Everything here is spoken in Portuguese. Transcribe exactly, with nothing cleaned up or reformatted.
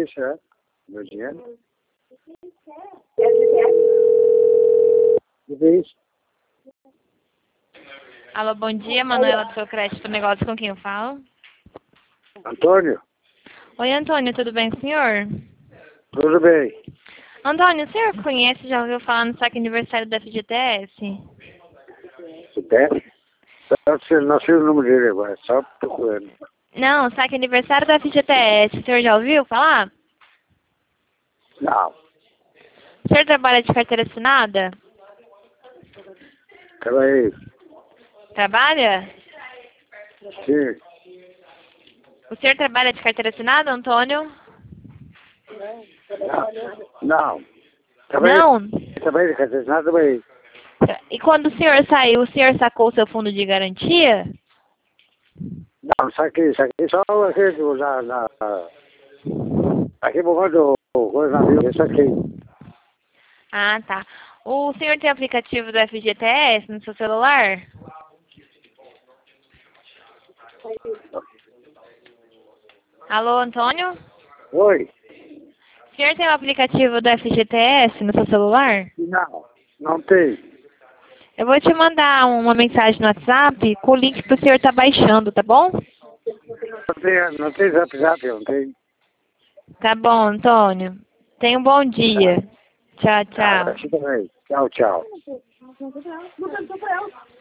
isso, é? Meu dinheiro? O que é isso? Alô, bom dia, Manuela do seu crédito negócio, com quem eu falo? Antônio? Oi, Antônio, tudo bem com o senhor? Tudo bem. Antônio, o senhor conhece, já ouviu falar no saque aniversário da F G T S? Você tem? Só não sei o número dele agora, só procurando. Não, saque aniversário da F G T S, o senhor já ouviu falar? Não. O senhor trabalha de carteira assinada? Peraí. Trabalha? Sim. O senhor trabalha de carteira assinada, Antônio? Não. Não. Trabalhei, Não? trabalhei de carteira, nada bem. E quando o senhor saiu, o senhor sacou o seu fundo de garantia? Não, saquei, saquei só aqui do, na, na, aqui por conta do coisa navio, eu saquei. Ah, tá. O senhor tem aplicativo do F G T S no seu celular? Alô, Antônio? Oi? O senhor tem o aplicativo do F G T S no seu celular? Não, não tem. Eu vou te mandar uma mensagem no WhatsApp com o link para o senhor estar baixando, tá bom? Não tem, não tem zap zap, não tem. Tá bom, Antônio. Tenha um bom dia. Tchau, Tá, tchau. você também. Tchau, tchau.